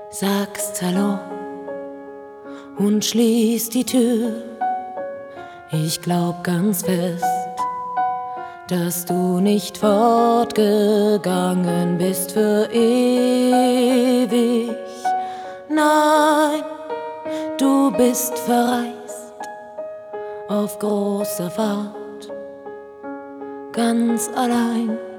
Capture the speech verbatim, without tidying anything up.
sagst Hallo und schließt die Tür. Ich glaub ganz fest, dass du nicht fortgegangen bist für ewig. Nein, du bist verreist auf großer Fahrt, ganz allein.